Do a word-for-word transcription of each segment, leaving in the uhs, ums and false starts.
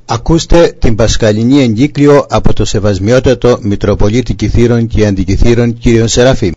Ακούστε την Πασχαλινή εγκύκλιο από το Σεβασμιότατο Μητροπολίτη Κηθήρων και Αντικηθήρων κύριον Σεραφείμ.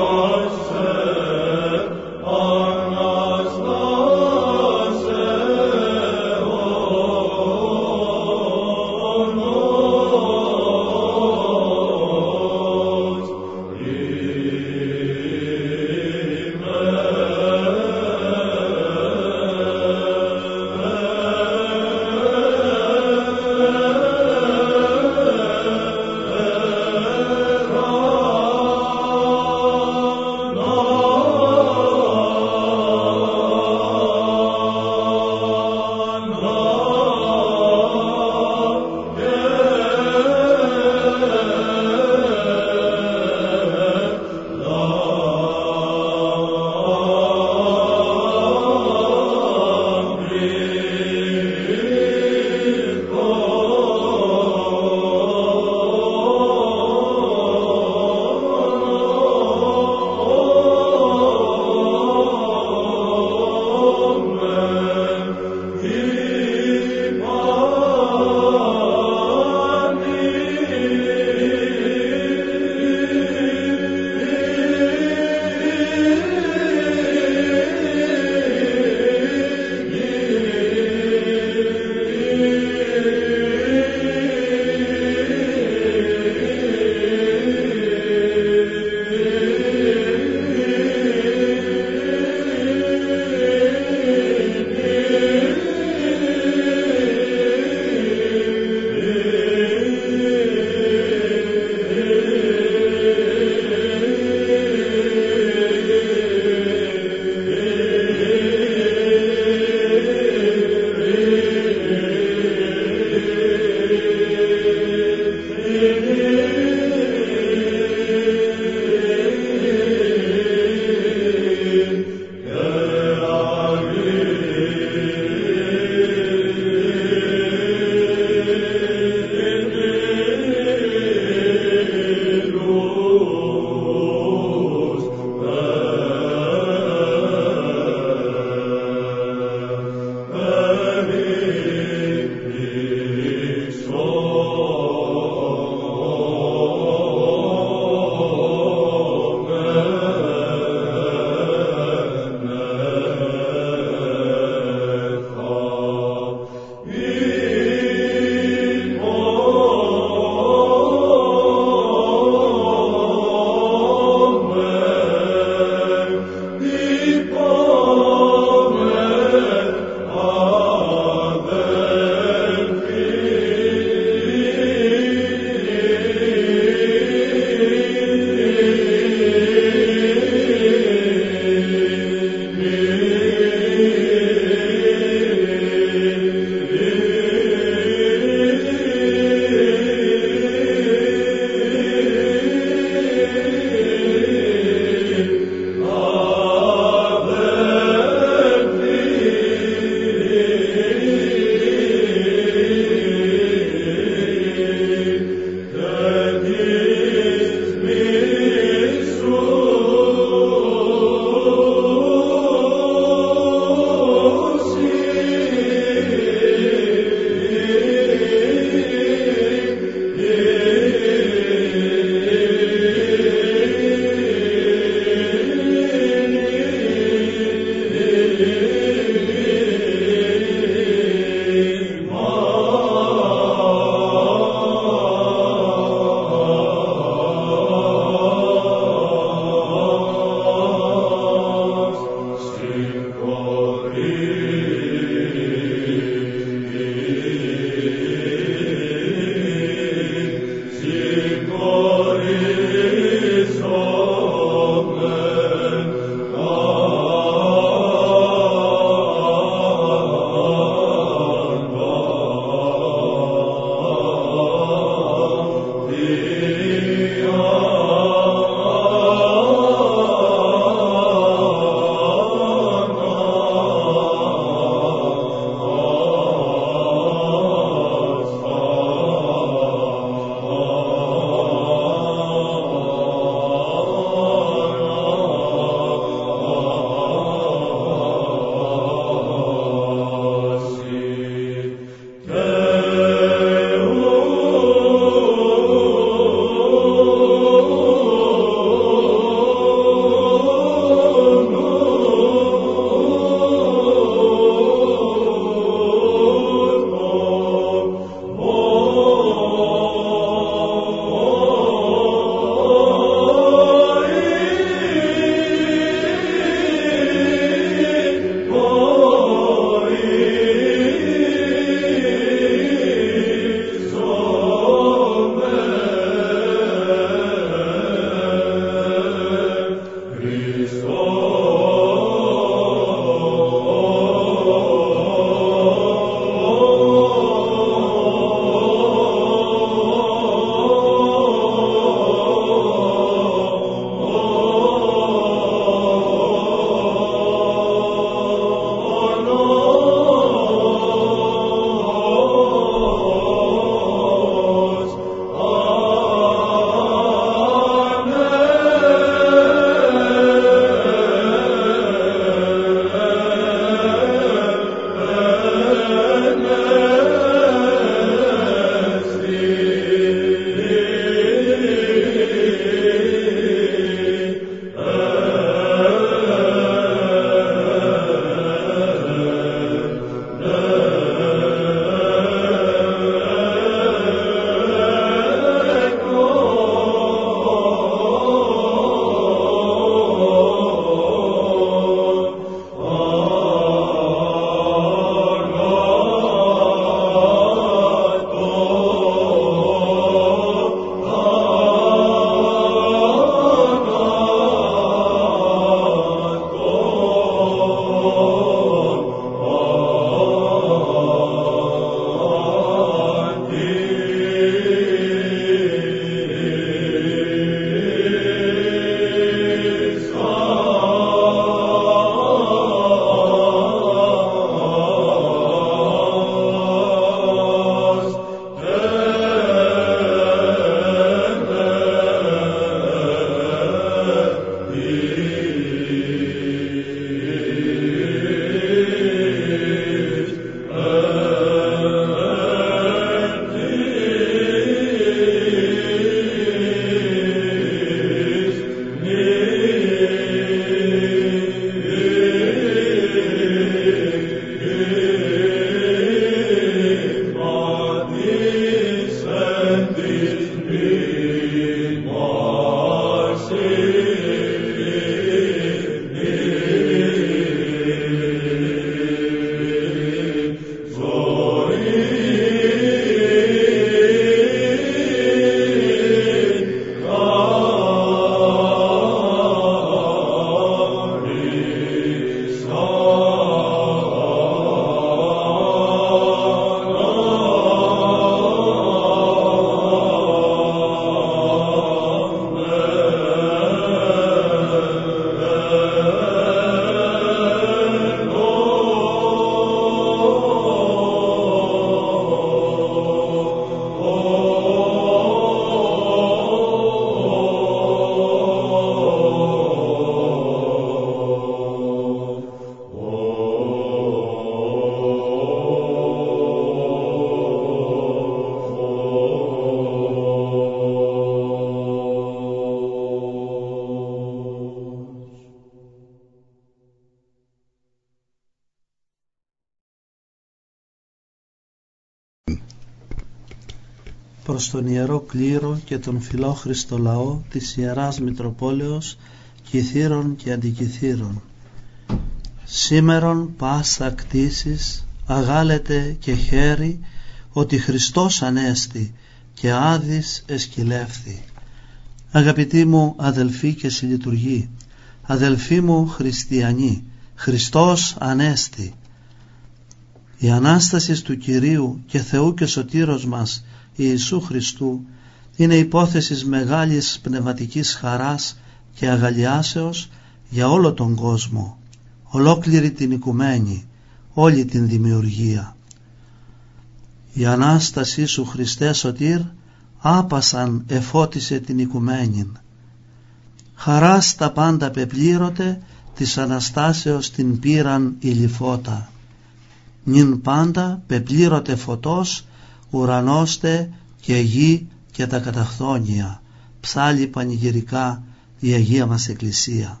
προς τον Ιερό Κλήρο και τον φιλόχριστο λαό της Ιεράς Μητροπόλεως, κυθύρων και αντικυθύρων. Σήμερον πάσα κτήσεις αγάλεται και χαίρει ότι Χριστός Ανέστη και Άδης εσκυλεύθη. Αγαπητοί μου αδελφοί και συλλειτουργοί, αδελφοί μου χριστιανοί, Χριστός Ανέστη. Η Ανάσταση του Κυρίου και Θεού και Σωτήρος μας Ιησού Χριστού είναι υπόθεσης μεγάλης πνευματικής χαράς και αγαλιάσεως για όλο τον κόσμο, ολόκληρη την οικουμένη, όλη την δημιουργία. Η Ανάστασή σου Χριστέ Σωτήρ άπασαν εφώτισε την οικουμένην. Χαράς τα πάντα πεπλήρωτε, της Αναστάσεως την πήραν ηλιφώτα. Νυν πάντα πεπλήρωτε φωτός, ουρανώστε και γη και τα καταχθόνια. Ψάλλει πανηγυρικά η Αγία μας Εκκλησία.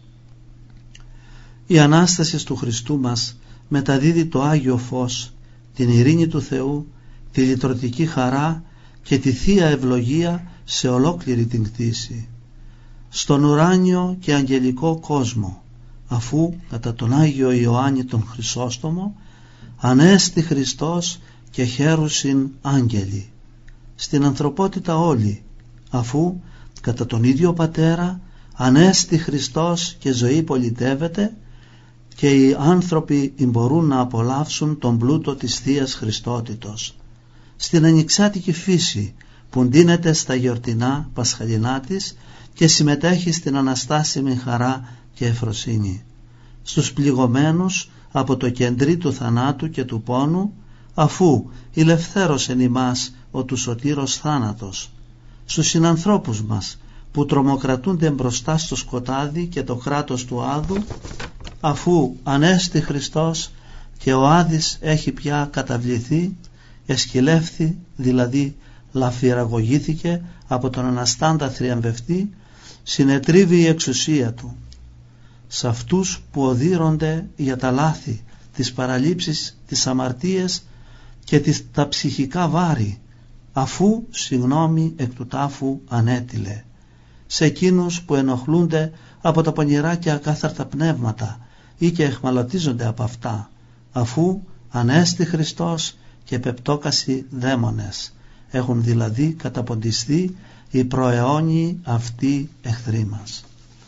Η Ανάσταση του Χριστού μας μεταδίδει το Άγιο Φως, την ειρήνη του Θεού, τη λυτρωτική χαρά και τη Θεία Ευλογία σε ολόκληρη την κτήση. Στον ουράνιο και αγγελικό κόσμο, αφού κατά τον Άγιο Ιωάννη τον Χρυσόστομο ανέστη Χριστός και χαίρουσιν άγγελοι. Στην ανθρωπότητα όλη, αφού κατά τον ίδιο Πατέρα ανέστη Χριστός και ζωή πολιτεύεται και οι άνθρωποι μπορούν να απολαύσουν τον πλούτο της Θείας Χριστότητος. Στην ανοιξάτικη φύση που ντύνεται στα γιορτινά πασχαλινά της και συμμετέχει στην αναστάσιμη χαρά και ευφροσύνη. Στους πληγωμένους από το κεντρί του θανάτου και του πόνου, αφού ηλευθέρωσεν ημάς ο του σωτήρος θάνατος. Στους συνανθρώπους μας που τρομοκρατούνται μπροστά στο σκοτάδι και το κράτος του Άδου, αφού ανέστη Χριστός και ο Άδης έχει πια καταβληθεί, εσκυλεύθη, δηλαδή λαφυραγωγήθηκε από τον αναστάντα θριαμβευτή, συνετρίβει η εξουσία του. Σε αυτούς που οδύρονται για τα λάθη, τις παραλήψεις, τις αμαρτίες και τις, τα ψυχικά βάρη, αφού συγνώμη εκ του τάφου ανέτειλε. Σε εκείνους που ενοχλούνται από τα πονηρά και ακάθαρτα πνεύματα ή και εχμαλωτίζονται από αυτά, αφού ανέστη Χριστός και πεπτόκασι δαίμονες, έχουν δηλαδή καταποντιστεί οι προαιώνιοι αυτοί εχθροί μας.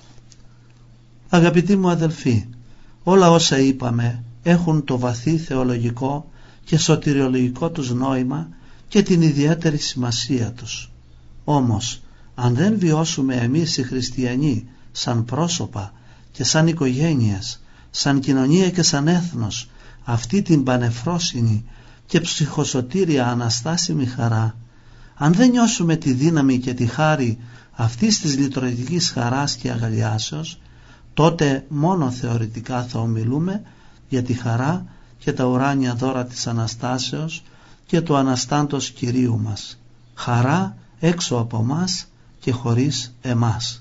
Αγαπητοί μου αδελφοί, όλα όσα είπαμε έχουν το βαθύ θεολογικό και σωτηριολογικό τους νόημα και την ιδιαίτερη σημασία τους. Όμως, αν δεν βιώσουμε εμείς οι χριστιανοί σαν πρόσωπα και σαν οικογένειες, σαν κοινωνία και σαν έθνος αυτή την πανεφρόσινη και ψυχοσωτήρια αναστάσιμη χαρά, αν δεν νιώσουμε τη δύναμη και τη χάρη αυτής της λυτρωτικής χαράς και αγαλιάσεως, τότε μόνο θεωρητικά θα ομιλούμε για τη χαρά και τα ουράνια δώρα της Αναστάσεως και του Αναστάντος Κυρίου μας. Χαρά έξω από μας και χωρίς εμάς.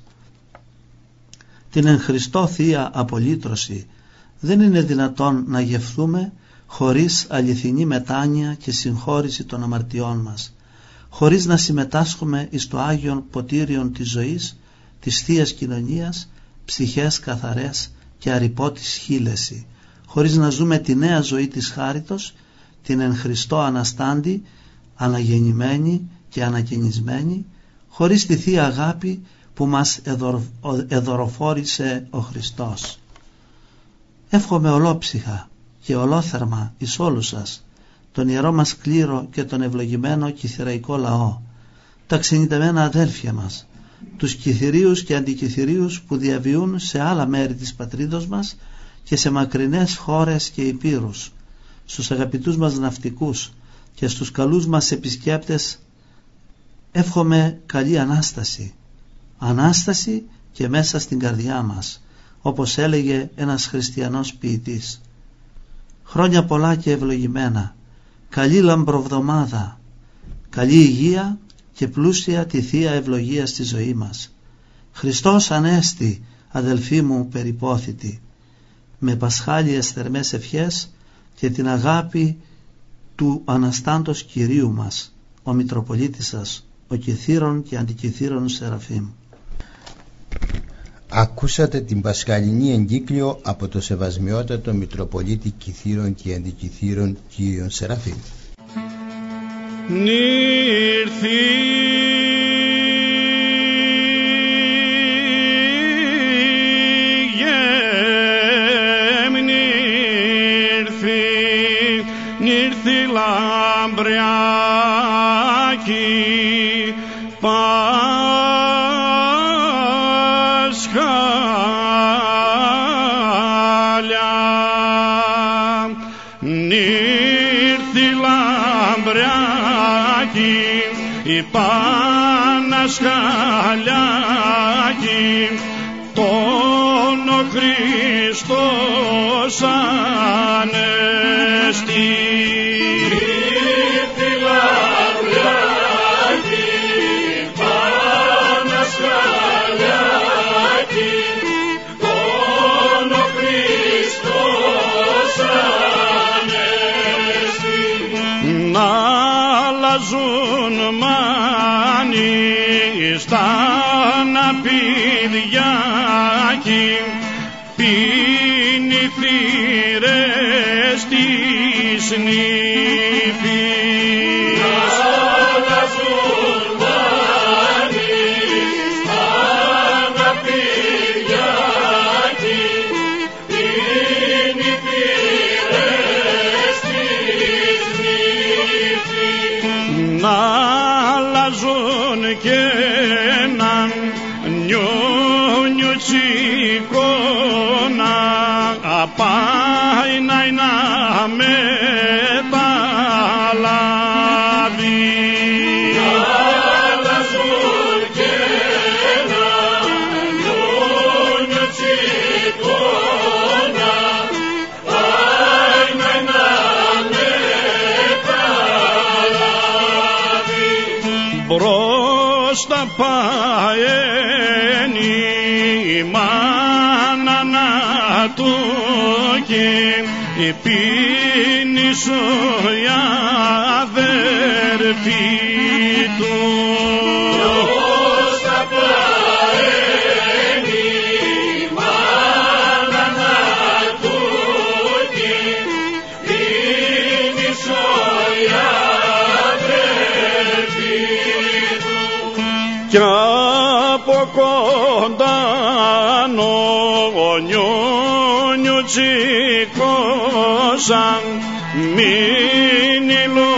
Την εν Χριστώ Θεία Απολύτρωση δεν είναι δυνατόν να γευθούμε χωρίς αληθινή μετάνοια και συγχώρηση των αμαρτιών μας, χωρίς να συμμετάσχουμε εις το Άγιον Ποτήριον της ζωής, της Θείας Κοινωνίας, ψυχές καθαρές και αρυπότης χείλεση, χωρίς να ζούμε τη νέα ζωή της χάριτος, την εν Χριστώ Αναστάντη, αναγεννημένη και ανακαινισμένη, χωρίς τη Θεία Αγάπη που μας εδωροφόρησε ο Χριστός. Εύχομαι ολόψυχα και ολόθερμα εις όλους σας, τον Ιερό μας Κλήρο και τον ευλογημένο κυθυραϊκό λαό, τα ξενιτεμένα αδέλφια μας, τους κυθυρίους και αντικυθυρίους που διαβιούν σε άλλα μέρη της πατρίδος μας και σε μακρινές χώρες και υπήρους, στους αγαπητούς μας ναυτικούς και στους καλούς μας επισκέπτες, εύχομαι καλή Ανάσταση, Ανάσταση και μέσα στην καρδιά μας, όπως έλεγε ένας χριστιανός ποιητής. Χρόνια πολλά και ευλογημένα, καλή λαμπροβδομάδα, καλή υγεία και πλούσια τη Θεία Ευλογία στη ζωή μας. Χριστός Ανέστη, αδελφοί μου περιπόθητη, με πασχάλιες θερμές ευχές και την αγάπη του Αναστάντος Κυρίου μας, ο Μητροπολίτης σας, ο Κιθήρων και Αντικιθήρων Σεραφείμ. Ακούσατε την Πασχαλινή εγκύκλιο από το Σεβασμιότατο Μητροπολίτη Κιθήρων και Αντικιθήρων Κύριον Σεραφείμ. Νύρθει νύρθει λαμπριακή Πασχάλια, νύρθει λαμπριακή η Πανασχαλιακή, τον ο Χριστός ανέστη. Αλλάζουν μάνι στα ναπηδιάκι, πίνει θύρες της νύφης. Αλλάζουν μάνι στα ναπηδιάκι, πίνει θύρες της νύφης. Να αλλάζουν και έναν νιόνιο τσικώνα, πάει να είναι μεταλάβει. Να αλλάζουν και έναν νιόνιο τσικώνα, πάει να είναι μεταλάβει. Μπρος τα παένει η μάνα να του και η πίνησο η αδερφή του. Μπρος τα παένει η μάνα να του και πίνησο η αδερφή του. Κι από κοντά ο νιόνιο τσικώσαν μείνει